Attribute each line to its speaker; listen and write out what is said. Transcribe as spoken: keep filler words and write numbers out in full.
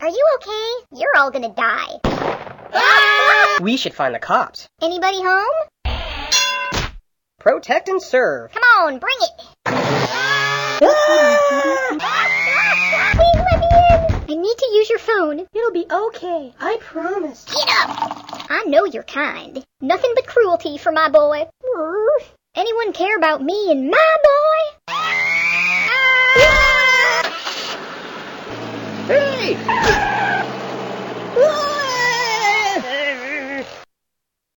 Speaker 1: Are you okay? You're all gonna die.
Speaker 2: We should find the cops.
Speaker 1: Anybody home?
Speaker 2: Protect and serve.
Speaker 1: Come on, bring it. Please let me in. I need to use your phone.
Speaker 3: It'll be okay. I promise.
Speaker 1: Get up. I know you're kind. Nothing but cruelty for my boy. Anyone care about me and my boy?